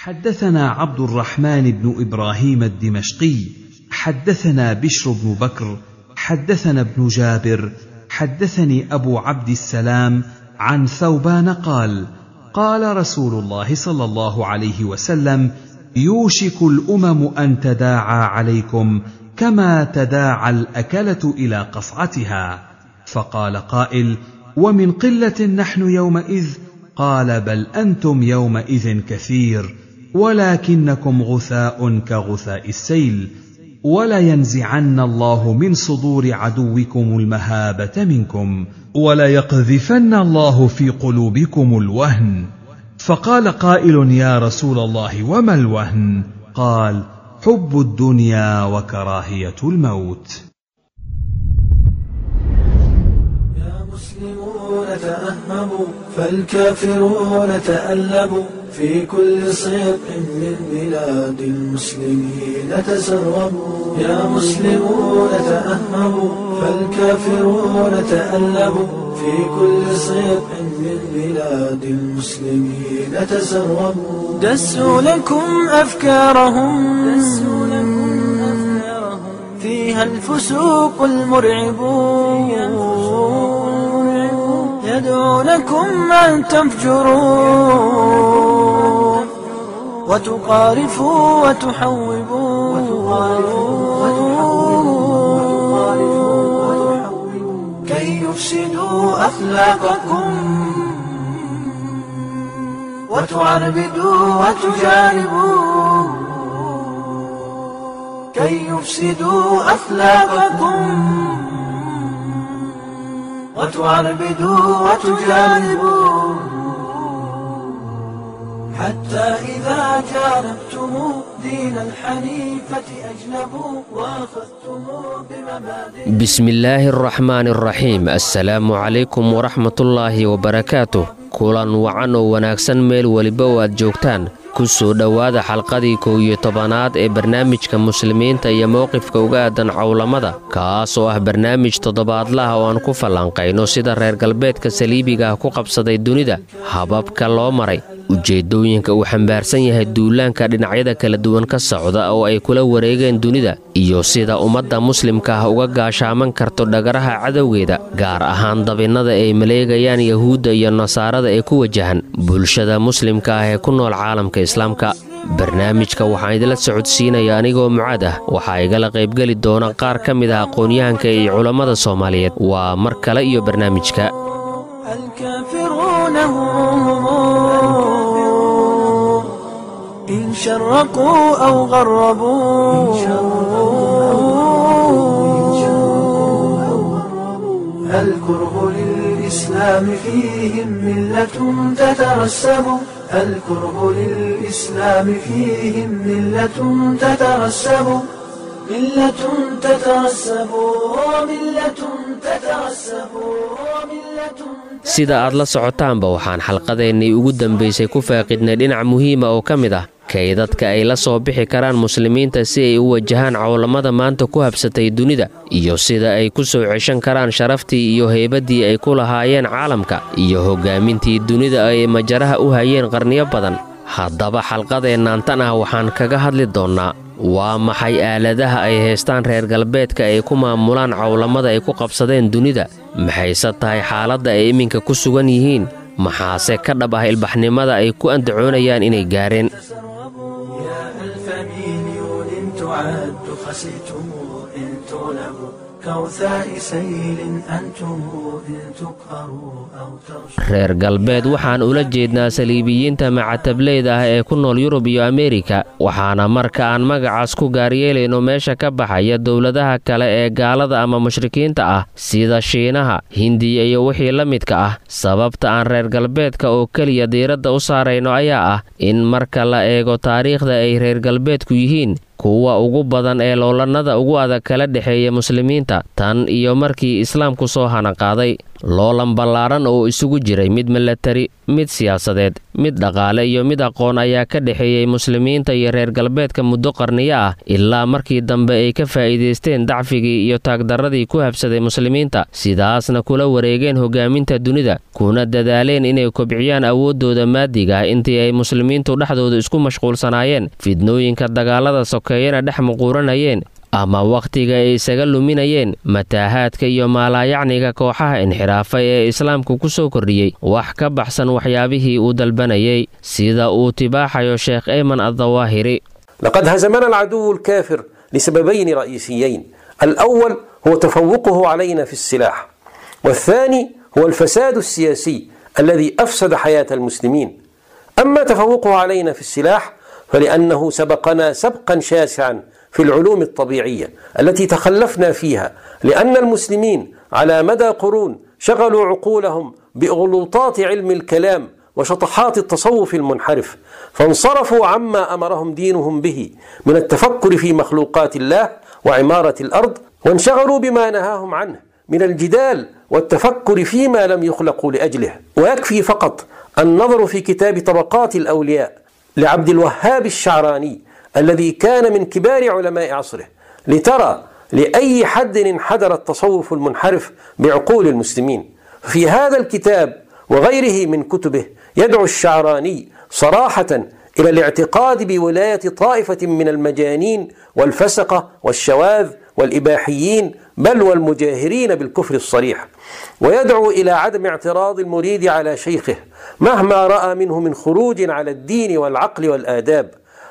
حدثنا عبد الرحمن بن إبراهيم الدمشقي حدثنا بشر بن بكر حدثنا ابن جابر حدثني أبو عبد السلام عن ثوبان قال: قال رسول الله صلى الله عليه وسلم: يوشك الأمم أن تداعى عليكم كما تداعى الأكلة إلى قصعتها. فقال قائل: ومن قلة نحن يومئذ؟ قال: بل أنتم يومئذ كثير، ولكنكم غثاء كغثاء السيل، ولينزعن الله من صدور عدوكم المهابة منكم، وليقذفن الله في قلوبكم الوهن. فقال قائل: يا رسول الله وما الوهن؟ قال: حب الدنيا وكراهية الموت. يا مسلمون تأهبوا فالكافرون تألبوا، في كل صدق من بلاد المسلمين تسربوا. يا مسلمون تأهبوا فالكافرون تألبوا، في كل صدق من بلاد المسلمين تسربوا. دسوا لكم أفكارهم فيها الفسوق المرعبون، يدعونكم أن تفجروا وتقارفوا وتحوبوا، كي يفسدوا أخلاقكم وتعربدوا وتجانبوا، كي يفسدوا أخلاقكم وتعربدوا وتجانبوا، حتى إذا جانبتم دين الحنيفة أجنبوا وأخذتم بمبادئ. بسم الله الرحمن الرحيم. السلام عليكم ورحمة الله وبركاته. kulan wacan oo wanaagsan meel waliba waad joogtaan. ku soo dhowaada xalqadii 11aad ee barnaamijka muslimiinta iyo mowqifka uga aadan cawlamada, kaas oo ah barnaamij toddobaadlaha oo aan ku falanqayno sida reer galbeedka saliibiga ah ku qabsaday dunida, hababka loo maray, ujeedooyinka uu xambaarsan yahay duulaanka dhinacyada kala duwan ka socda oo ay kula wareegeen dunida, iyo sida ummadda muslimka ah uga gaashaaman karto dhagaraha cadowgeeda, gaar ahaan dabinnada ay maleegayaan yahuudda iyo nasaarada ee ku wajahan bulshada muslimka ah ee ku nool caalamka islaamka. barnaamijka waxaan idila socodsiinaya anigoo Mucaad ah. waxaa igala qaybgeli doona qaar ka mid ah aqoonyahanka iyo culimada Soomaaliyeed. waa mar kale iyo barnaamijka إن شرقوا أو غربوا، الكره للإسلام فيهم ملة تترسب، الكره للإسلام فيهم ملة تترسب، ملة تترسب، ملة تترسب، ملة. sida aad la socotaanba waxaan xalqadeennii ugu dambaysay ku faaqidnay dhinac muhiima oo ka mid ah kaydadka ay la soo bixi karaan muslimiinta si ay u wajahaan cawlamada maanta ku habsatay dunida, iyo sida ay ku soo ceshan karaan sharaftii iyo heybaddii ay ku lahaayeen caalamka iyo hoggaamintii dunida ay majaraha u hayeen qarniyo badan. haddaba xalqadeennan tan ah waxaan kaga hadli doonnaa waa maxay aaladaha ay haystaan reer galbeedka ay ku maamulaan cawlamada ay ku qabsadeen dunida, maxayse tahay xaaladda ay iminka ku sugan yihiin, maxaase ka dhab ah ilbaxnimada ay ku andacoonayaan inay gaareen. reer galbeed waxaan ula jeednaa saliibiyiinta macatableeda ah ee ku nool Yurub iyo Ameerika, waxaana marka aan magacaas ku gaaryeelayno meesha ka baxaya dowladaha kale ee gaalada ama mushrikiinta ah sida Shiinaha, Hindiya iyo wixii la midka ah. sababta aan reer galbeedka oo keliya diiradda u saarayno ayaa ah in marka la eego taariikhda ay reer galbeedku yihiin kuwa ugu badan ee loolanada ugu adag kala dhexeeya muslimiinta tan iyo markii islaamku soo hanaqaaday. loolan ballaaran oo isugu jiray mid milatari, mid siyaasadeed, mid dhaqaale iyo mid aqoon ayaa ka dhexeeyey muslimiinta iyo reer galbeedka muddo qarniyo ah ilaa markii dambe ay ka faa'iidaysteen dacfigii iyo taagdarradii ku habsaday muslimiinta, sidaasna kula wareegeen hogaaminta dunida, kuna dadaaleen inay kobciyaan awooddooda maadiga ah intii ay muslimiintu dhexdooda isku mashquulsanaayeen, fidnooyinka dagaalada sokeeyana dhex muquuranayeen ama wakhtiga ay isaga luminayeen mataahaadka iyo maalaayacniga kooxaha inxiraafay ee islaamku ku soo kordhiyey wax ka baxsan waxyaabihii uu dalbanayay, sida uu tibaaxayo sheekh ayman addawaahiri. لقد هزمنا العدو الكافر لسببين رئيسيين، الأول هو تفوقه علينا في السلاح، والثاني هو الفساد السياسي الذي أفسد حياة المسلمين. أما تفوقه علينا في السلاح فلأنه سبقنا سبقا شاسعا في العلوم الطبيعية التي تخلفنا فيها، لأن المسلمين على مدى قرون شغلوا عقولهم بأغلوطات علم الكلام وشطحات التصوف المنحرف، فانصرفوا عما أمرهم دينهم به من التفكر في مخلوقات الله وعمارة الأرض، وانشغلوا بما نهاهم عنه من الجدال والتفكر فيما لم يخلقوا لأجله. ويكفي فقط النظر في كتاب طبقات الأولياء لعبد الوهاب الشعراني الذي كان من كبار علماء عصره لترى لأي حد انحدر التصوف المنحرف بعقول المسلمين. في هذا الكتاب وغيره من كتبه يدعو الشعراني صراحة إلى الاعتقاد بولاية طائفة من المجانين والفسقة والشواذ والإباحيين بل والمجاهرين بالكفر الصريح، ويدعو إلى عدم اعتراض المريد على شيخه مهما رأى منه من خروج على الدين والعقل والآداب،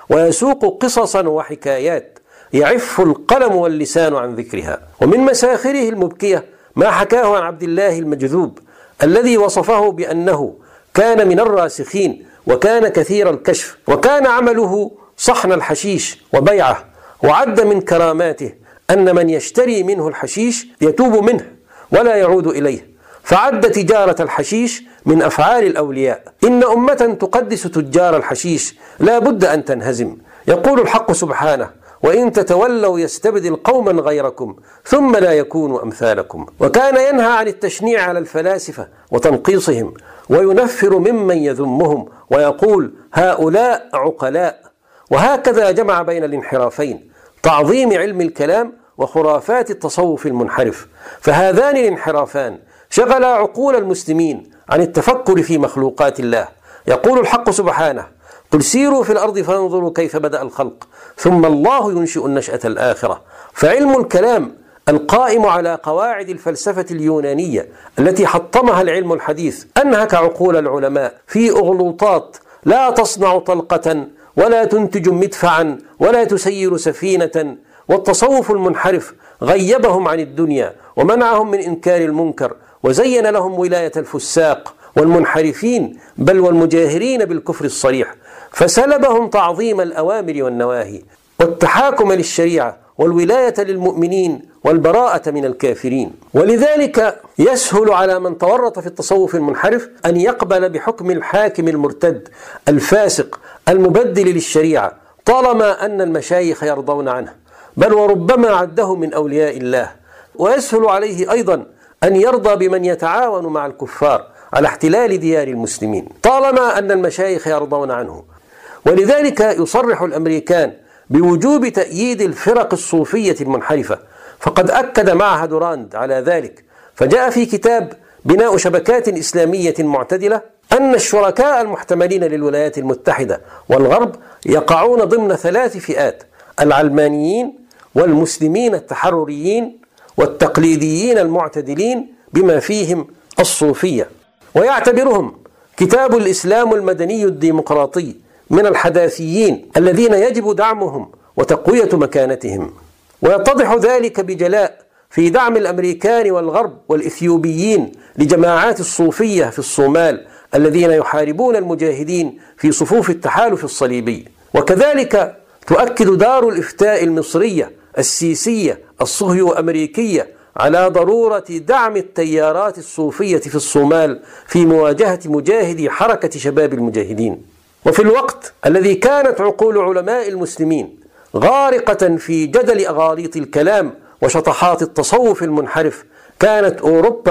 ويسوق قصصا وحكايات يعف القلم واللسان عن ذكرها. ومن مساخره المبكية ما حكاه عن عبد الله المجذوب الذي وصفه بأنه كان من الراسخين وكان كثير الكشف، وكان عمله صحن الحشيش وبيعه، وعد من كراماته أن من يشتري منه الحشيش يتوب منه ولا يعود إليه، فعد تجارة الحشيش من أفعال الأولياء. إن أمة تقدس تجار الحشيش لا بد أن تنهزم. يقول الحق سبحانه: وإن تتولوا يستبدل قوما غيركم ثم لا يكونوا أمثالكم. وكان ينهى عن التشنيع على الفلاسفة وتنقيصهم، وينفر ممن يذمهم ويقول هؤلاء عقلاء. وهكذا جمع بين الانحرافين، تعظيم علم الكلام وخرافات التصوف المنحرف، فهذان الانحرافان شغلا عقول المسلمين عن التفكر في مخلوقات الله. يقول الحق سبحانه: قل سيروا في الأرض فانظروا كيف بدأ الخلق ثم الله ينشئ النشأة الآخرة. فعلم الكلام القائم على قواعد الفلسفة اليونانية التي حطمها العلم الحديث أنهك عقول العلماء في أغلوطات لا تصنع طلقة ولا تنتج مدفعا ولا تسير سفينة. والتصوف المنحرف غيبهم عن الدنيا ومنعهم من إنكار المنكر، وزين لهم ولاية الفساق والمنحرفين بل والمجاهرين بالكفر الصريح، فسلبهم تعظيم الأوامر والنواهي والتحاكم للشريعة والولاية للمؤمنين والبراءة من الكافرين. ولذلك يسهل على من تورط في التصوف المنحرف أن يقبل بحكم الحاكم المرتد الفاسق المبدل للشريعة طالما أن المشايخ يرضون عنه، بل وربما عده من أولياء الله. ويسهل عليه أيضا أن يرضى بمن يتعاون مع الكفار على احتلال ديار المسلمين طالما أن المشايخ يرضون عنه. ولذلك يصرح الأمريكان بوجوب تأييد الفرق الصوفية المنحرفة، فقد أكد معهد راند على ذلك، فجاء في كتاب بناء شبكات إسلامية معتدلة أن الشركاء المحتملين للولايات المتحدة والغرب يقعون ضمن 3 فئات: العلمانيين والمسلمين التحرريين والتقليديين المعتدلين بما فيهم الصوفية. ويعتبرهم كتاب الإسلام المدني الديمقراطي من الحداثيين الذين يجب دعمهم وتقوية مكانتهم. ويتضح ذلك بجلاء في دعم الأمريكان والغرب والإثيوبيين لجماعات الصوفية في الصومال الذين يحاربون المجاهدين في صفوف التحالف الصليبي. وكذلك تؤكد دار الإفتاء المصرية السيسية الصهيو أمريكية على ضرورة دعم التيارات الصوفية في الصومال في مواجهة مجاهدي حركة شباب المجاهدين. وفي الوقت الذي كانت عقول علماء المسلمين غارقة في جدل أغاليط الكلام وشطحات التصوف المنحرف، كانت أوروبا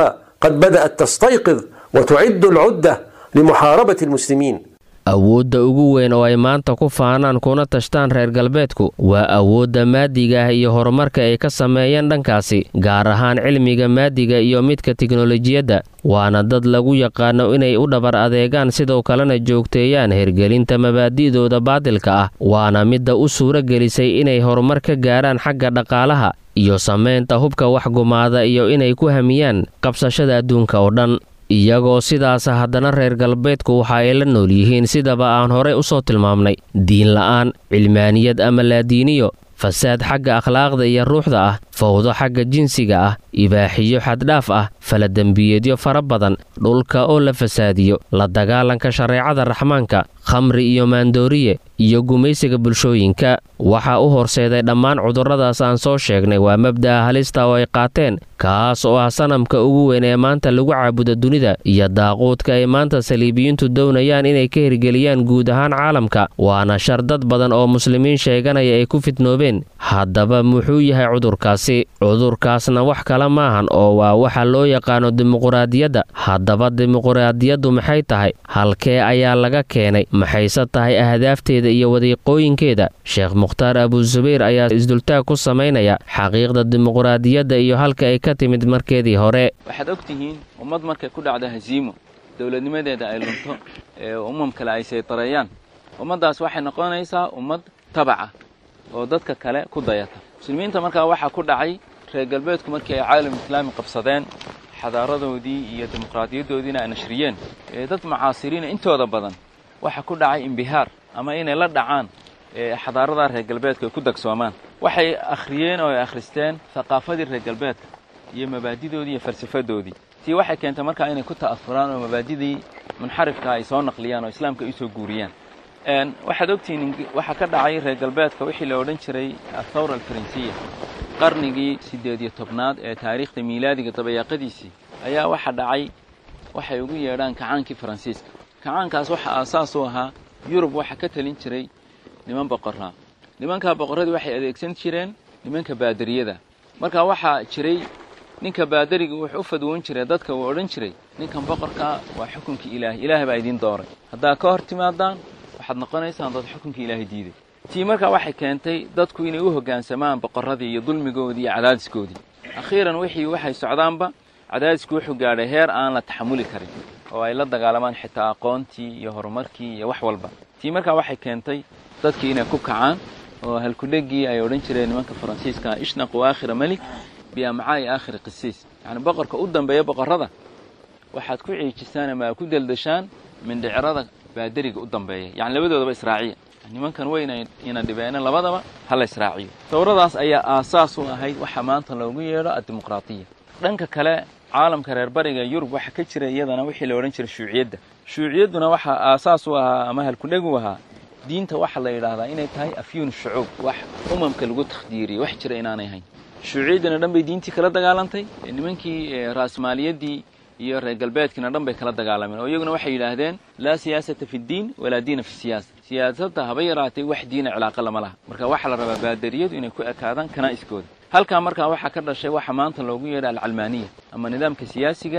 قد بدأت تستيقظ وتعد العدة لمحاربة المسلمين. awoodda ugu weyn oo ay maanta ku faanaan kuna tashtaan reer galbeedku waa awoodda maadiga ah iyo horumarka ay ka sameeyeen dhankaasi, gaar ahaan cilmiga maadiga iyo midka tiknolojiyadda. waana dad lagu yaqaano inay u dhabar adeegaan sidoo kalena joogteeyaan hirgelinta mabaadi'dooda baadilka ah, waana midda u suuro gelisay inay horumar ka gaaraan xagga dhaqaalaha iyo samaynta hubka waxgumaada iyo inay ku hamiyaan qabsashada adduunka oo dhan. iyagoo sidaas haddana reer galbeedku waxa ay la nool yihiin sidaba aan horey u soo tilmaamnay diin la'aan, cilmaaniyad ama laadiiniyo, fasaad xagga akhlaaqda iyo ruuxda ah, fawdo xagga jinsiga ah, ibaaxiyo xaddhaaf ah, faladembiyeedyo fara badan, dhulka oo la fasaadiyo, la dagaalanka shareecada raxmaanka, khamri iyo maandooriye iyo gumaysiga bulshooyinka. waxaa u horseeday dhammaan cudurradaas aan soo sheegnay waa mabda'a halista oo ay qaateen, kaas oo ah sanamka ugu weyn ee maanta lagu caabudo dunida iyo daaquudka ay maanta saliibiyiintu doonayaan inay ka hirgeliyaan guud ahaan caalamka. waana shar dad badan oo muslimiin sheeganaya ay ku fitnoobeen. haddaba muxuu yahay cudurkaasi? cudurkaasna wax kale maahan oo waa waxa loo yaqaano dimuquraadiyadda. haddaba dimuquraadiyaddu maxay tahay? halkee ayaa laga keenay? maxayse tahay ahdaafteeda iyo wadiiqooyinkeeda? sheekh mukhtaar abuzubayr ayaa isdultaag ku samaynaya xaqiiqda dimuquraadiyadda iyo halka ay ka timid markeedii hore. waxaad ogtihiin ummad markay ku dhacdo hasiimo, dowladnimadeeda ay lunto, ummam kale ay saytarayaan, ummaddaas waxay noqonaysaa ummad tabaca oo dadka kale ku dayata. muslimiinta markaa waxaa ku dhacay reer galbeedku markii ay caalam islaami qabsadeen, xadaaradoodii iyo dimuqraadiyadoodiina ay nashriyeen, dad mucaasiriina intooda badan waxaa ku dhacay imbihaar ama inay la dhacaan xadaarada reer galbeedka ay ku dagsoomaan. waxay akhriyeen oo ay akhristeen thaqaafadii reer galbeedka iyo mabaadidoodii iyo falsafadoodii. tii waxay keentay markaa inay ku ta'afuraan oo mabaadidii munxarifka ay soo naqliyaan oo islaamka ay soo guuriyaan. waxaad ogtihiin waxaa ka dhacay reer galbeedka wixii la odhan jiray athawra alfaransiya qarnigii 18aad ee taariikhda miilaadiga dabayaaqadiisii ayaa waxa dhacay waxay ugu yeedhaan kacaankii faransiiska. kacaankaas waxa aasaas u ahaa yurub waxa ka talin jiray niman boqorra. nimanka boqorradii waxay adeegsan jireen nimanka baadariyada. marka waxaa jiray ninka baadariga wuxuu u fadwoon jiray dadka uu odhan jiray ninkan boqorka waa xukunkii ilaahay baa idin dooray, haddaa ka hor timaadaan waxaad noqonaysaan dad xukunkii ilaahay diiday. tii markaa waxay keentay dadku inay u hoggaansamaan boqorradii iyo dulmigoodii iyo cadaadiskoodii. akhiiran waxay socdaanba cadaadisku wuxuu gaadhay heer aan la taxamuli karin oo ay la dagaalamaan xitaa aqoontii iyo horumarkii iyo wax walba. tii markaa waxay keentay dadkii inay ku kacaan oo halkudhegii ay odhan jireen nimanka faransiiska ishnaqu aakhira malik biamcaai aakhiri qisiis, yacni boqorka u dambeeya boqorrada waxaad ku ciijisaan ama ku deldashaan mindhicrada baadariga u dambeeya, yacni labadoodaba israaciya. nimankan weyna ina dhibeena labadaba ha la israaciyo. tawradaas ayaa aasaas u ahayd waxa maanta loogu yeedho addimuqraadiya. dhanka kale caalamka reer bariga Yurub waxa ka jira iyadana wixii la oran jiray shuuciyadda. shuuciyadduna waxa aasaas u ahaa ama halkudheg u ahaa diinta waxa la yiraahdaa inay tahay afyuun shucuub, wax umamka lagu takhdiiriyo wax jira inaanay ahayn. shuuciyadduna dhanbay diintii kala dagaalantay, nimankii raasmaaliyadii iyo reer galbeedkina dhanbay kala dagaalameen oo iyaguna waxay yiraahdeen laa siyaasata fi diin walaa diina fi siyaasa. siyaasadda haba yaraatay wax diina cilaaqo lama laha. marka waxa la rabaa baadariyadu inay ku ekaadaan kanaa'iskooda. halka markaa waxa ka dhashay waxa maanta loogu yeedho alcalmaaniya ama nidaamka siyaasiga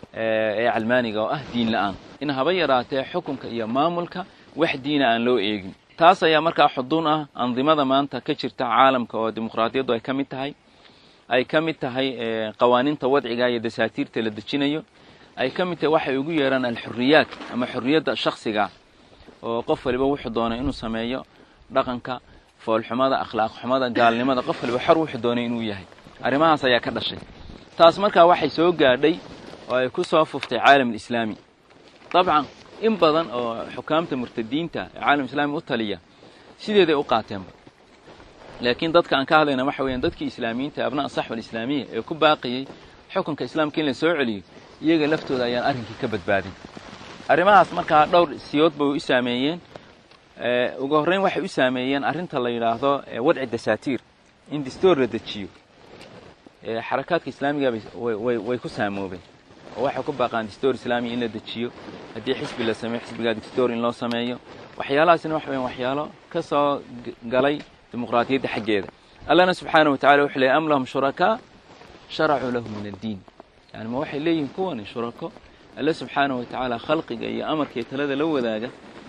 ee calmaaniga oo ah diin la'aan, in haba yaraatee xukunka iyo maamulka wax diina aan loo eegin. taas ayaa markaa xuduun ah andimada maanta ka jirta caalamka oo dimuqraadiyaddu ay ka mid tahay qawaaniinta wadciga iyo dasaatiirta la dejinayo, ay ka mid tahay waxay ugu yeeraan alxurriyaat ama xurriyadda shakhsiga oo qof waliba wuxuu doonay inuu sameeyo dhaqanka, foolxumada, akhlaaq xumada, gaalnimada, qof waliba xor wuxuu doonay inuu yahay. arrimahaas ayaa ka dhashay. taas markaa waxay soo gaadhay oo ay ku soo fuftay caalamul islaami. dabcan in badan oo xukaamta murtadiinta ee caalamul islaami u taliya sideeday u qaateenba, laakiin dadka aan ka hadlayna waxa weeyaan dadkii islaamiyiinta abnaa saxwal islaamiya ee ku baaqiyay xukunka islaamka in la soo celiyo, iyaga laftooda ayaan arrinkii ka badbaadin. arrimahaas markaa dhowr siyood bay u saameeyeen. ugu horreyn waxay u saameeyeen arrinta la yidhaahdo wadci dasaatiir, in dastuur la dejiyo. xarakaadka islaamiga way ku saamoobeen oo waxay ku baaqaan dastuur islaami in la dejiyo. haddii xisbi la sameeyo xisbiga dastuur in loo sameeyo. waxyaalahaasina wax weeyaan waxyaalo ka soo galay dimuqraadiyadda xaggeeda. allahna subxaanahu wa tacaala wuxuu leeyahay am lahum shurakaa sharacuu lahum min addiin. yani ma waxay leeyihiin kuwani shurako alle subxaanahu watacaala khalqiga iyo amarka iyo talada la wadaaga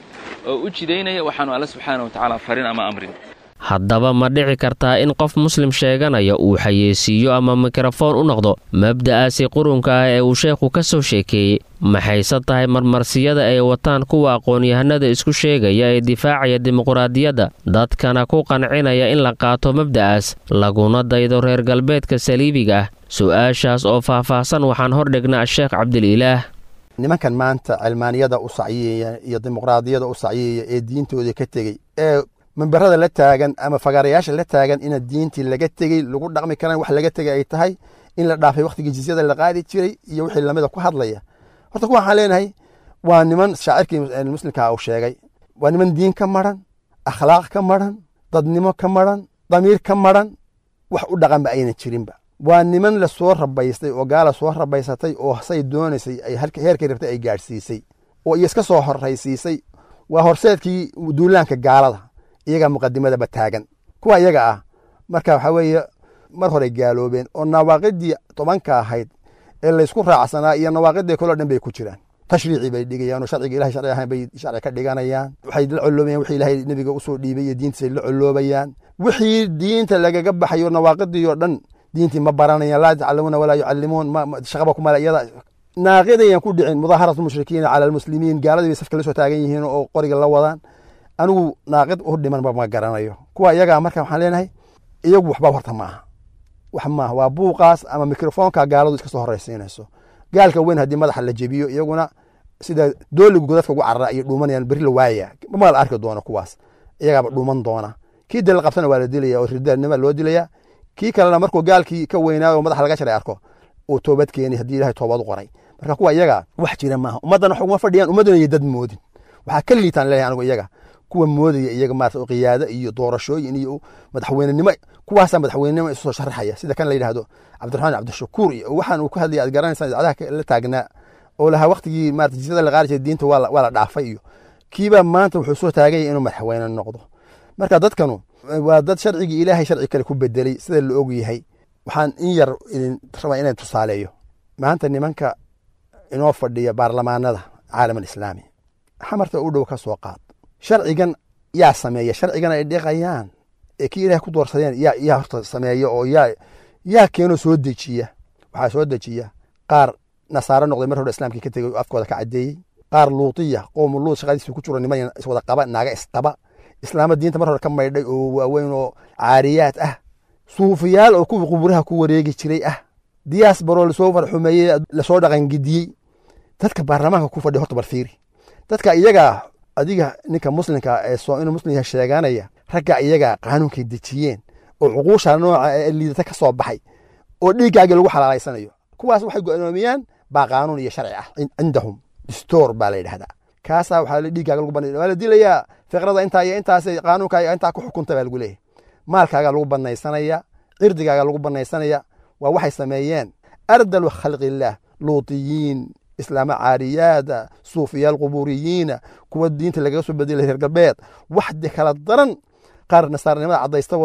oo u jidaynaya waxaanu alle subxaanahu watacaala farin ama amrin. haddaba ma dhici kartaa in qof muslim sheeganaya uu xayeysiiyo ama mikrofoon u noqdo mabda'aasi qurunka ah ee uu sheekhu ka soo sheekeeyey? maxayse tahay marmarsiyada ay wataan kuwa aqoon-yahanada isku sheegaya ee difaacaya dimuqraadiyadda dadkana ku qancinaya in la qaato mabda'aas laguna daydo reer galbeedka saliibiga ah? su'aashaas oo faahfaahsan waxaan hordhignaa sheekh cabdililaah. nimankan maanta cilmaaniyada u sacyiyaya iyo dimuqraadiyada u sacyiyaya ee diintooda ka tegey ee memberada la taagan ama fagaarayaasha la taagan ina diintii laga tegey lagu dhaqmi karaan wax laga tegay ay tahay in la dhaafay wakhtigii jizyada la qaadi jiray iyo wixii lamida ku hadlaya. horta kuwa waxaan leenahay waa niman shaacirkii muslimkaa uu sheegay, waa niman diin ka maran, akhlaaq ka maran, dadnimo ka maran, damiir ka maran, wax u dhaqanba aynan jirinba. waa niman la soo rabaystay oo gaala soo rabaysatay oo say doonaysay ay heerkay rabtay ay gaadhsiisay oo iyo iska soo horraysiisay. waa horseedkii duulaanka gaalada, iyagaa muqadimadaba taagan. kuwa iyaga ah marka waxaa weeye mar horey gaaloobeen oo nawaaqidii 10 ahayd ee laysku raacsanaa iyo nawaaqidii kaloo dhan bay ku jiraan. tashriici bay dhigayaan oo sharciga ilaahay sharci ahaan bay sharci ka dhiganayaan. waxay la coloobayaan wixii ilaahay nabiga u soo dhiibay iyo diintiisa la coloobayaan. wixii diinta lagaga baxayo nawaaqidii oo dhan diintii ma baranayaan, laa yatacallamuna walaa yucallimuun, shaqaba ku mala iyada naaqidayaan ku dhicin mudaaharatul mushrikiina cala almuslimiin. gaaladii bay safka la soo taagan yihiin oo qoriga la wadaan. anigu naaqid u dhimanba ma garanayo. kuwa iyagaa marka waxaan leenahay iyagu waxba horta maaha, wax maaha, waa buuqaas ama mikrofoonka gaaladu iska soo horraysiinayso. gaalka weyn haddii madaxa la jebiyo iyaguna sida dooligu godadka ugu carara iyo dhuumanayaan beri la waaya ma la arki doono. kuwaas iyagaaba dhuuman doona. kii dal qabtana waa la dilaya oo ridaanima loo dilaya. kii kalena markuu gaalkii ka weynaayo madaxa laga jaray arko oo toobad keeni haddii ilaahay toobad u qoray. marka kuwa iyaga wax jira maaha. ummadana xugma fadhiyaan, ummadana iyo dad moodin. waxaa ka liitaan leeyahay anigu iyaga kuwa moodaya iyaga maarta qiyaado iyo doorashooyin iyo madaxweynenimo. kuwaasa madaxweynenimo isu soo sharaxaya sida kan la yiraahdo Cabdiraxmaan Cabdishakuur iyo waxaan uu ku hadlayay aad garanaysan idaacadaha la taagnaa oo laha waqtigii maarta jizyada la qaadi jiray diinta waa la dhaafay iyo kiiba maanta wuxuu soo taagay inuu madaxweyne noqdo. marka dadkanu waa dad sharcigi ilaahay sharci kale ku bedelay sida la og yahay. waxaan in yar rabaa inaan tusaaleeyo maanta nimanka inoo fadhiya baarlamaanada caalamka islaami xamarta u dhow ka soo qaad. sharcigan yaa sameeya, sharcigan ay dhiqayaan ee kii ilaahay ku doorsadeen yaa horta sameeya oo yaa keeno soo dejiya. waxaa soo dejiya qaar nasaaro noqday mar hore islaamkii ka tegay afkooda ka cadeeyey, qaar luutiya qowmu luut shaqadiisa ku jiro niman iswada qaba, naaga isqaba, islaama diinta mar hore ka maydhay oo waaweyn oo caariyaad ah, suufiyaal oo kuwii quburaha ku wareegi jiray ah, diyaas baroo lasoo farxumeeyey lasoo dhaqangediyey. dadka baarlamaanka ku fadhiya horta barfiiri dadka iyaga adiga ninka muslimka ee soo inuu muslim yahay sheeganaya ragga iyaga qaanuunkay dejiyeen oo cuquusha nooca ee liidata ka soo baxay oo dhiigaaga lagu xalaalaysanayo. kuwaas waxay go'aamiyaan baa qaanuun iyo sharci ah cindahum distور baa la yiraahdaa. kaasa waxa la dhiigaaga lagu banay waa la dilayaa fiqrada inta iyo intaas qaanuunka ay inta ku xukunta baa lagu leeyahay. maalkaaga lagu banaysanaya, cirdigaaga lagu banaysanaya. waa waxay sameeyeen ardal khalqillah luutiyiin islaam caariyaada suufiyaal quburiyiina kuwa diinta laga soo bedelay reer galbeed wax de kala daran qaar nasaarnimada cadaysta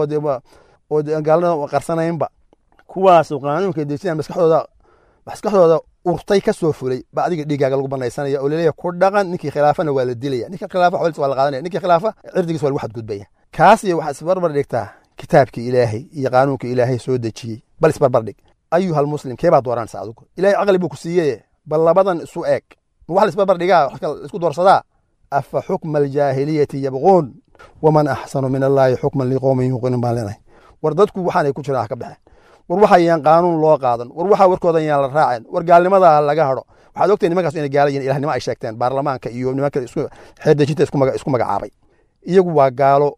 oo gaalada qarsanaynba. kuwaas qaanuunka dejiyaan maskaxdooda urtay ka soo fulay ba adiga dhiigaaga lagu banaysanaya oo leeyahay ku dhaqan. ninkii khilaafana waa la dilaya, ninkii khilaafa xoolihiisa waa la qaadanaya, ninkii khilaafa cirdigiisa waa lagu xadgudbaya. kaas iyo waxa isbarbar dhigtaa kitaabkii ilaahay iyo qaanuunka ilaahay soo dejiyey bal isbarbar dhig. ayuhal muslim keebaa dooranaysa adigu? ilaahay aqli buu ku siiyey bal labadan isu eeg wax la isbarbar dhigaa wax kale isku doorsadaa. afa xukma aljaahiliyati yabquun waman axsanu min allahi xukman liqowmin yuuqinuun baan leenahay. war dadku waxaanay ku jiraan ka baxeen. war waxayaan qaanuun loo qaadan, war waxa warkooda yaan la raaceen, war gaalnimada laga haro. waxaad ogtay nimankaas inay gaalo yihiin, ilaahnimo ay sheegteen baarlamaanka iyo nimanka isku xeerdejinta isku magacaabay. iyagu waa gaalo,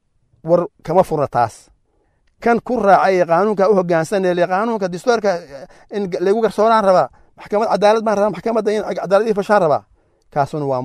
war kama furna taas. kan ku raacay qaanuunka u hoggaansanaya qaanuunka dastuurka in lagu garsooraan rabaa, maxkamad cadaalad baan rabaa, maxkamadda in cadaalad fashaan rabaa. kaasuna waa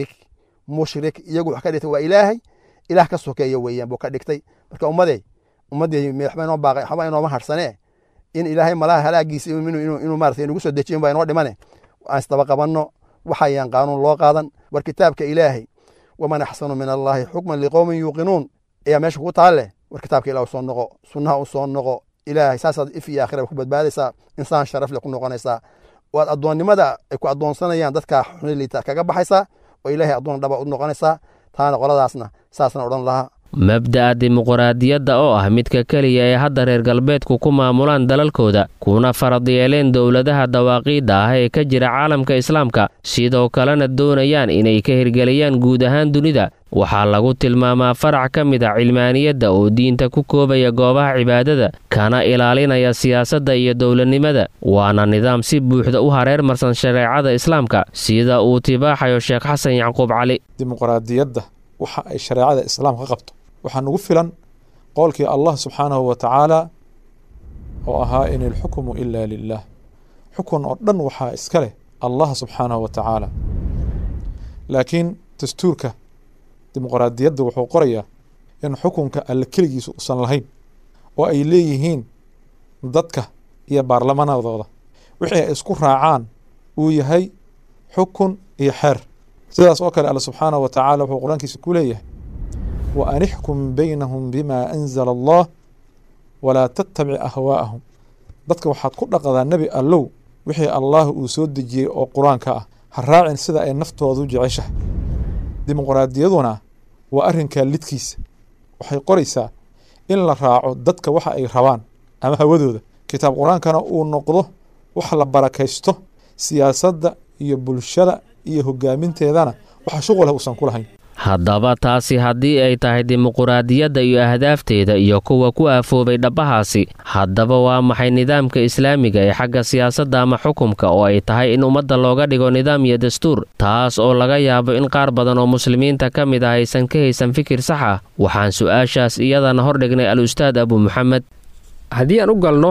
mushrik iyagu wax ka dhigtay waa ilaahay ilaah ka sokeeyo weeyaan buu ka dhigtay. marka ummadii madaxba inoo baaqay waxba inoo ma harsanee in ilaahay malaha halaagiisa inuu maartay inagu soo dejiyo baa inoo dhimane aan isdaba qabanno. waxayaan qaanuun loo qaadan. war kitaabka ilaahay waman axsanu min allahi xukman liqowmin yuuqinuun ayaa meesha ku taalle. war kitaabka ilaah soo noqo, sunnaha u soo noqo, ilaahay saasaad if iyo aakhira ku badbaadaysaa insaan sharaf leh ku noqonaysaa waad addoonnimada ay ku addoonsanayaan dadka xuniliita kaga baxaysaa oo ilaahay addoon dhaba u noqonaysaa taana qoladaasna saasna odhan lahaa mabda'a dimuqraadiyadda oo ah midka keliya ee hadda reer galbeedku ku maamulaan dalalkooda kuna farad yeeleen dowladaha dawaaqiidda ah ee ka jira caalamka islaamka sidoo kalena doonayaan inay ka hirgeliyaan guud ahaan dunida waxaa lagu tilmaamaa farac ka mid a cilmaaniyadda oo diinta ku koobaya goobaha cibaadada kana ilaalinaya siyaasadda iyo dowladnimada waana nidaam si buuxda u hareermarsan shareecada islaamka sida uu tibaaxayo sheekh xasan yacquub cali dimuqraadiyadda waxa ay shareecada islaamka qabto waxaa nugu filan qowlkii allah subxaanahu wa tacaala oo ahaa in ilxukmu ilaa lilah xukun oo dhan waxaa iska leh allah subxaanahu wa tacaala laakiin dastuurka dimuqraadiyadda wuxuu qorayaa in xukunka alle keligiisa uusan lahayn oo ay leeyihiin dadka iyo baarlamanadooda wixii ay isku raacaan uu yahay xukun iyo xeer sidaas oo kale alle subxaanahu wa tacaala wuxuu qur-aankiisa ku leeyahay wa an ixkum baynahum bima anzala allah walaa tattabic ahwaa'ahum dadka waxaad ku dhaqdaa nebi allow wixii allaah uu soo dejiyey oo qur-aanka ah ha raacin sida ay naftoodu jeceshahay dimuqraadiyaduna waa arrinkaa lidkiisa waxay qoraysaa in la raaco dadka waxa ay rabaan ama hawadooda kitaab qur-aankana uu noqdo wax la barakaysto siyaasadda iyo bulshada iyo hogaaminteedana waxa shuqul ah uusan ku lahayn haddaba taasi haddii ay tahay dimuqraadiyadda iyo ahdaafteeda iyo kuwa ku aafoobay dhabbahaasi haddaba waa maxay nidaamka islaamiga ee xagga siyaasadda ama xukumka oo ay tahay in ummadda looga dhigo nidaam iyo dastuur taas oo laga yaabo in qaar badan oo muslimiinta ka mid ah aysan ka haysan fikir sax ah waxaan su-aashaas iyadana hordhignay al-ustaad abu muxamed haddii aan u galno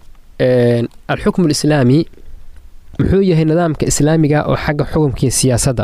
alxukmu alislaami muxuu yahay nidaamka islaamiga oo xagga xukumkii siyaasadda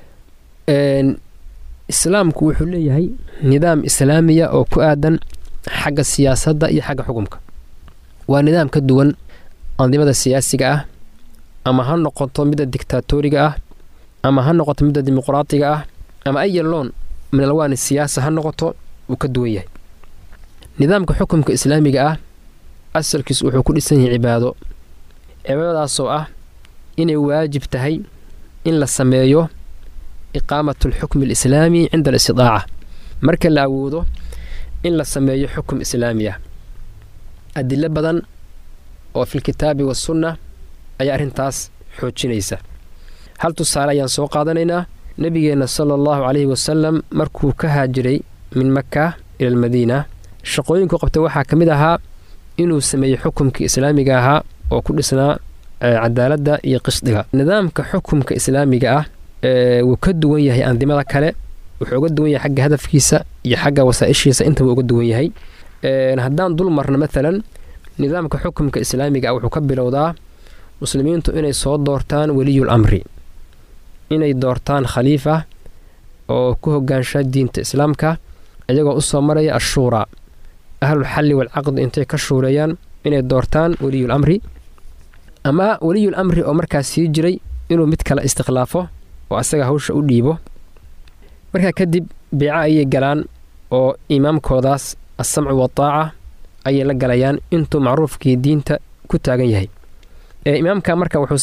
islaamku wuxuu leeyahay nidaam islaamiya oo ku aadan xagga siyaasadda iyo xagga xukumka waa nidaam ka duwan andimada siyaasiga ah ama ha noqoto midda dictaatoriga ah ama ha noqoto midda dimuqraatiga ah ama ay loon min alwaani siyaasa ha noqoto uu ka duwan yahay nidaamka xukumka islaamiga ah asalkiisu wuxuu ku dhisan yahay cibaadadaasoo ah inay waajib tahay in la sameeyo iqaamat alxukmi alislaami cinda alistidaaca marka la awoodo in la sameeyo xukum islaami ah adilo badan oo filkitaabi wasunna ayaa arrintaas xoojinaysa hal tusaale ayaan soo qaadanaynaa nebigeenna sala allahu calayhi wasalam markuu ka haajiray min maka ila almadiina shaqooyinku qabtay waxaa ka mid ahaa inuu sameeyey xukumkii islaamiga ahaa oo ku dhisnaa cadaaladda iyo qisdiga nidaamka xukumka islaamiga ah wuu ka duwan yahay andimada kale wuxuu uga duwan yahay xagga hadafkiisa iyo xagga wasaa'ishiisa intaba uga duwan yahay haddaan dul marno maalan nidaamka xukumka islaamiga ah wuxuu ka bilowdaa muslimiintu inay soo doortaan weliyul amri inay doortaan khaliifa oo ku hogaansha diinta islaamka iyagoo u soo maraya ashuuraa ahlulxalli waalcaqdi intay ka shuureeyaan inay doortaan weliyul amri ama weliyul amri oo markaas sii jiray inuu mid kale istiklaafo oo asaga hawsha u dhiibo markaa kadib beeca ayay galaan oo imaamkoodaas assamcu wataaca ayay la galayaan intuu macruufkii diinta ku taagan yahay imaamka marka wuxuu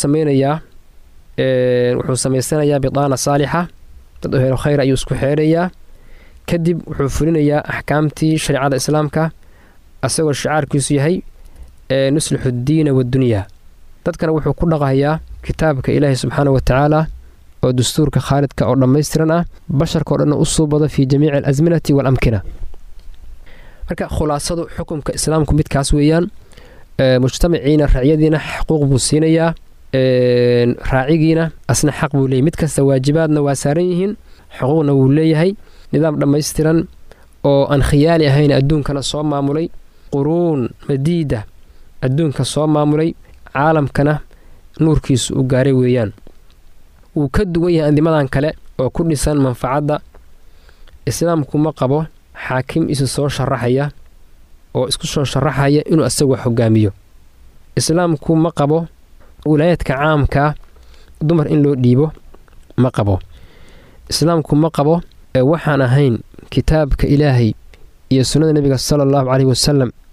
samaysanayaa bidaana saalixa dad ohelo khayr ayuu isku xeerayaa kadib wuxuu fulinayaa axkaamtii shareecada islaamka asagoo shicaarkiisu yahay nuslixu ddiina waddunyaa dadkana wuxuu ku dhaqayaa kitaabka ilaahi subxaana wa tacaala oo dastuurka khaalidka oo dhammaystiran ah basharka o dhanna u suubado fii jamiici alasminati waalamkina marka khulaasadu xukumka islaamku midkaas weeyaan mujtamaciina raacyadiina xuquuq buu siinayaa raacigiina asna xaq buu leeyahy mid kasta waajibaadna waa saaran yihiin xuquuqna wuu leeyahay nidaam dhammaystiran oo aan khiyaali ahayn adduunkana soo maamulay quruun madiida adduunka soo maamulay caalamkana nuurkiisu u gaaray weeyaan wuu ka duwan yahay andimadan kale oo ku dhisan manfacadda islaamku ma qabo xaakim isu soo sharaxaya oo isku soo sharaxaya inuu asagu hogaamiyo islaamku ma qabo wilaayadka caamkaa dumar in loo dhiibo ma qabo islaamku ma qabo waxaan ahayn kitaabka ilaahay iyo sunnada nebiga sala allahu caleyhi wasalam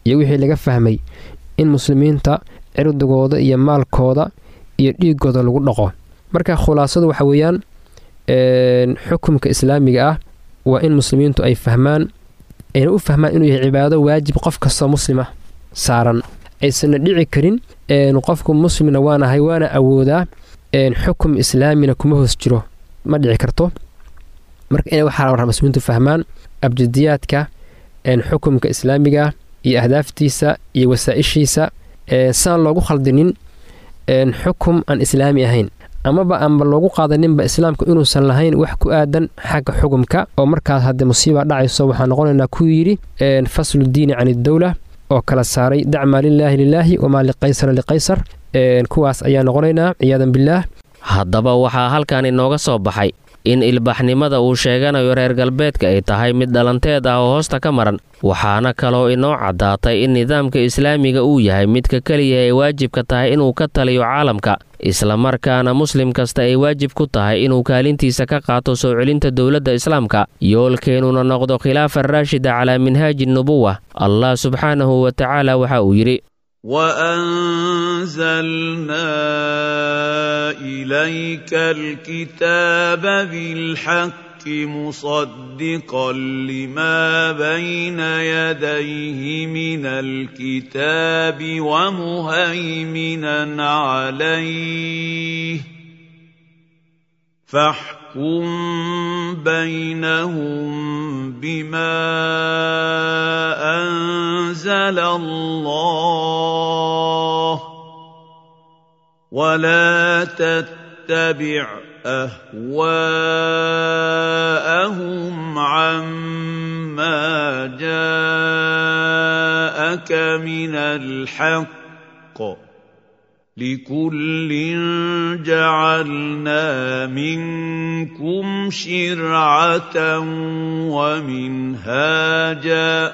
iyo wixii laga fahmay in muslimiinta cirdigooda iyo maalkooda iyo dhiigooda lagu dhaqo. marka khulaasadu waxa weeyaan xukunka islaamiga ah waa in muslimiintu ay fahmaan ayna u fahmaan inuu yahay cibaado waajib qof kastoo muslima saaran, aysanna dhici karin qofku muslimna waanahay waana awoodaa xukum islaamina kuma hoos jiro, ma dhici karto. marka inay waxaa la muslimiintu fahmaan abjadiyaadka xukumka islaamiga iyo ahdaaftiisa iyo wasaa'ishiisa saan loogu khaldinin xukum aan islaami ahayn, amaba aanba loogu qaadaninba islaamku inuusan lahayn wax ku aadan xagga xukumka. oo markaas haddii musiiba dhacayso waxaa noqonaynaa ku yidhi faslu diini can iddowla oo kala saaray dacmaa lilaahi lilaahi wamaa liqaysara liqaysar, kuwaas ayaa noqonaynaa ciyaadan billaah. haddaba waxaa halkan inooga soo baxay in ilbaxnimada uu sheeganayo reer galbeedka ay tahay mid dhalanteed ah oo hoosta ka maran, waxaana kaloo inoo caddaatay in nidaamka islaamiga uu yahay midka keliya ay waajibka tahay inuu ka taliyo caalamka, islamarkaana muslim kasta ay waajib ku tahay inuu kaalintiisa ka qaato soo celinta dowladda islaamka, yoolkeenuna noqdo khilaafa raashida calaa minhaaji nubuwa. allah subxaanahu wa tacaala waxa uu yidhi وأنزلنا إليك الكتاب بالحق مصدقا لما بين يديه من الكتاب ومهيمنا عليه فاحكم بينهم بما أنزل الله ولا تتبع أهواءهم عما جاءك من الحق لكل جعلنا منكم شرعة ومنهاجا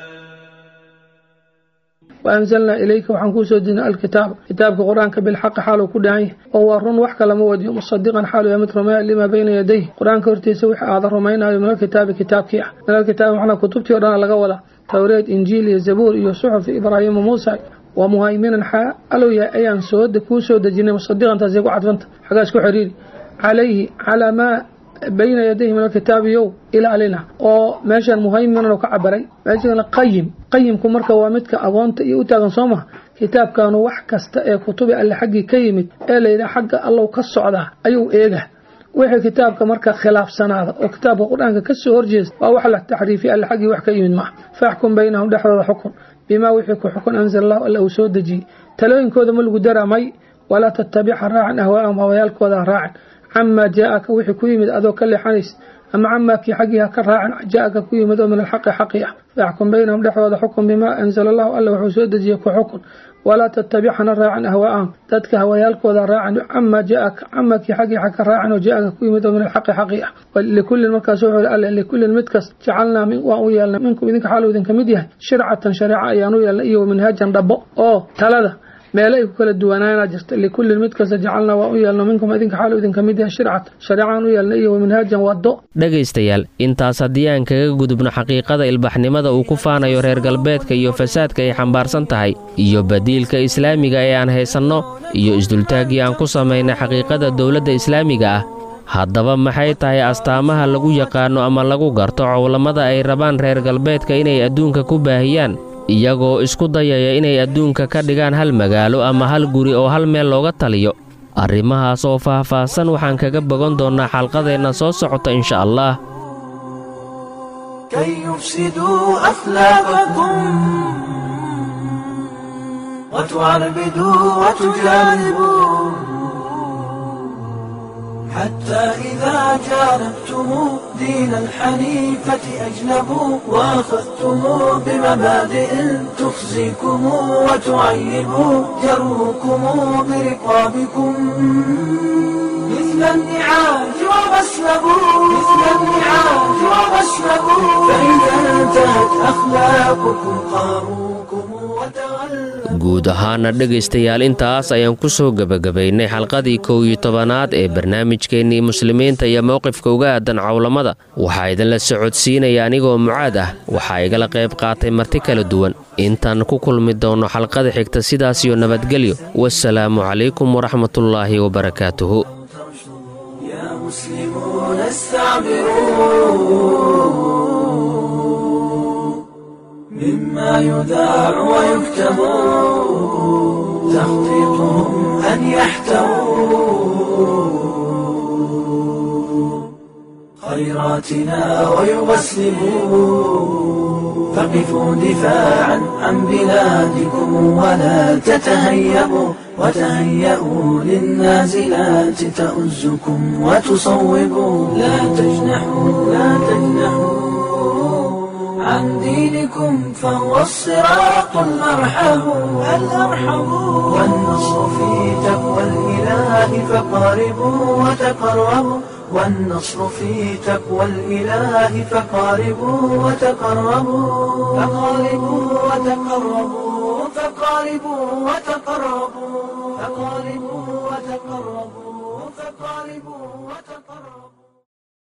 وأنزلنا إليك وحنكوس دين الكتاب كتابك قرآنك بالحق حاله كدعيه وهو الرن وحكى لمودي مصدقا حاله يمت رماء لما بين يديه قرآنك ارتيسي وحى هذا رمينا من الكتاب كتابك من الكتاب وحنا كتبتي ورانا لغولا توريت إنجيل زبور يوسف إبراهيم وموسى ومهيمنا حا ألو يا أيان سود كوسو دجين مصدقا تزيق عدفنت حقاسكو حريري عليه على ما بين يديه من الكتاب يو إلى علينا oo meeshan muhaymin oo ka cabaray meeshan qayimku marka waa midka agoonta iyo u taagan Soomaa kitaabkan wax kasta ee kutubi alle xaqi ka yimid ee leeyahay xaqqa Allah ka socda ayuu eega wixii kitaabka marka khilaafsanaada oo kitaabka Quraanka ka soo horjees waa wax la taxriifi alle xaqi wax ka yimid ma faahkum baynahum dhaxdooda xukun bima wixii ku xukun anzal Allah alla uu soo daji talooyinkooda ma lagu daramay wala tattabi'a ra'an ahwaa'ahum hawayalkooda ra'an عما جاءك وحي كيمد أذو كل حنيس أما عما كي حقها كراع جاءك كيمد من الحق حقيا فاحكم بينهم لحظة حكم بما أنزل الله ألا وحسود جيك حكم ولا تتبعنا راعا أهواءهم تدك هوايالك وذا راعا عما جاءك عما كي حقها كراعا وجاءك كيمد من الحق حقيا ولكل المكاس لكل المتكس جعلنا من ويالنا منكم إذنك حالوا إذنك مديها شرعة شريعة أيانو يالنا إيه ومنهاجا ربو ثلاثة meelay ku kala duwanaana jirta likulli mid kasta jacalna waa u yeelno minkum idinka xaal idinka mid ah shariican u yeelna iyo manhaajan wado. dhagaystayaal intaas haddii aan kaga gudubno xaqiiqada ilbaxnimada uu ku faanayo reer galbeedka iyo fasaadka ay xambaarsan tahay iyo badiilka islaamiga ee aan haysanno iyo isdultaagii aan ku samaynay xaqiiqada dowladda islaamiga ah, haddaba maxay tahay astaamaha lagu yaqaano ama lagu garto cawlamada ay rabaan reer galbeedka inay adduunka ku baahiyaan iyagoo isku dayaya inay adduunka ka dhigaan hal magaalo ama hal guri oo hal meel looga taliyo? arrimahaas oo faahfaahsan waxaan kaga bogan doonnaa xalqadeenna soo socota insha Allah. كي يفسدوا أخلاقكم وتعربدوا وتجانبوا حتى إذا جانبتم دين الحنيفة أجنبوا وأخذتم بمبادئ تخزيكم وتعيبوا جروكم برقابكم مثل النعاج وغسلبوا فإذا انتهت أخلاقكم قاروكم guud ahaana dhegaystayaal intaas ayaan ku soo gabagabaynay xalqadii 11aad ee barnaamijkeennii muslimiinta iyo mowqifka uga aadan cawlamada. waxaa idinla socodsiinaya anigoo Mucaad ah, waxaa igala qayb qaatay marti kala duwan. intaan ku kulmi doono xalqada xigta sidaas iyo nabadgelyo wassalaamu calaykum waraxmatullaahi wabarakaatuhu مسلمون استعبروا مما يذاع ويكتب تخطيطهم أن يحتووا خيراتنا ويغسلوا فقفوا دفاعا عن بلادكم ولا تتهيئوا وتهيئوا للنازلات تؤزكم وتصوبوا لا تجنحوا عن دينكم فهو الصراط الأرحم والنصر في تقوى الإله فقاربوا وتقربوا والنصر في تقوى الإله فقاربوا وتقربوا فقاربوا وتقربوا فقاربوا وتقربوا فقاربوا وتقربوا فقاربوا وتقربوا